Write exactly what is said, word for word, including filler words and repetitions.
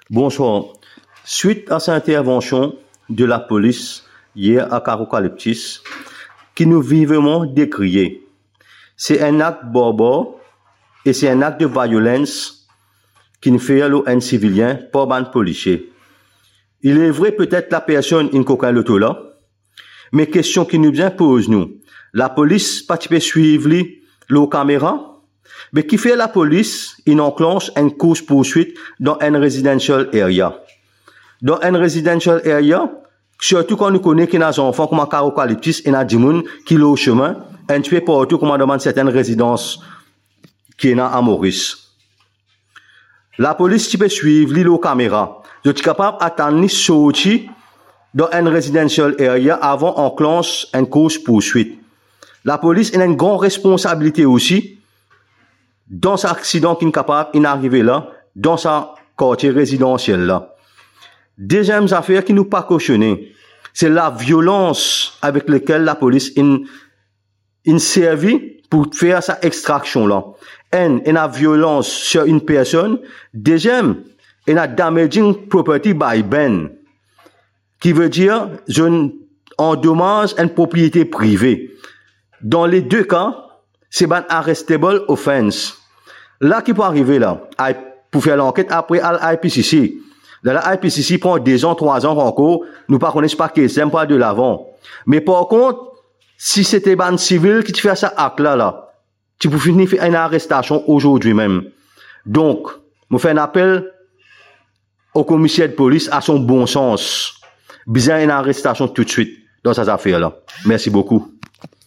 Bonsoir. Suite à cette intervention de la police hier à Carocalyptis, qui nous vivement décrié, c'est un acte barbare et c'est un acte de violence qui nous fait un civilien par ban policier. Il est vrai peut-être la personne in coquin l'auto là, mais question qui nous bien pose nous, la police pas peut suivre les caméras. Mais qui fait la police, il enclenche une course poursuite dans un residential area. Dans un residential area, surtout quand nous connaissons qu'il y a des enfants comme à Carocalyptis et à Dimoun qui sont au chemin, et tu fais partout comme on demande certaines résidences qui sont à Maurice. La police qui peut suivre les caméras. Je suis capable d'attendre sortir dans un residential area avant enclenche une course poursuite. La police a une grande responsabilité aussi dans cet accident qui est capable d'arriver là, dans ce quartier résidentiel là. Deuxième affaire qui nous pas cautionné, c'est la violence avec laquelle la police in servi pour faire cette extraction là. Un, il y a violence sur une personne. Deuxième, il y a damaging property by ben, qui veut dire je endommage une propriété privée. Dans les deux cas, c'est un arrestable offense. Là, qui peut arriver là, pour faire l'enquête après à l'I P C C. Dans la I P C C prend deux ans, trois ans encore, nous ne connaissons pas qui c'est pas de l'avant. Mais par contre, si c'était ban civil qui te fait ça acte là, là, tu peux finir faire une arrestation aujourd'hui même. Donc, je fais un appel au commissaire de police à son bon sens. Besoin d'une arrestation tout de suite dans ces affaires là. Merci beaucoup.